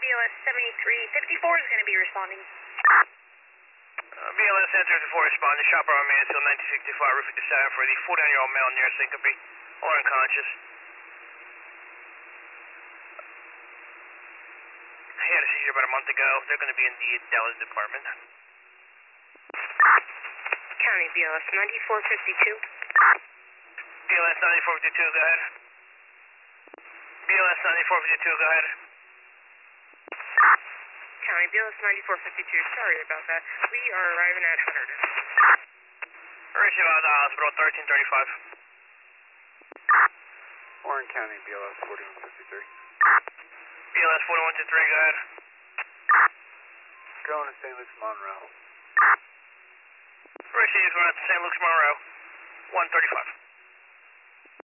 BLS 7354 is going to be responding. BLS 7354 responding. Shopper on Mansfield 1965 Route 57 for the 49-year-old male near syncope, or unconscious. He had a seizure about a month ago. They're going to be in the Dallas department. County BLS 9452. BLS 9452, go ahead. BLS 9452, go ahead. County BLS 9452, sorry about that. We are arriving at Hunterdon. Ratio out of the hospital, 1335. Warren County BLS 4153. BLS 4123, go ahead. Going to St. Luke's Monroe. Ratio is going out to St. Luke's Monroe, 135.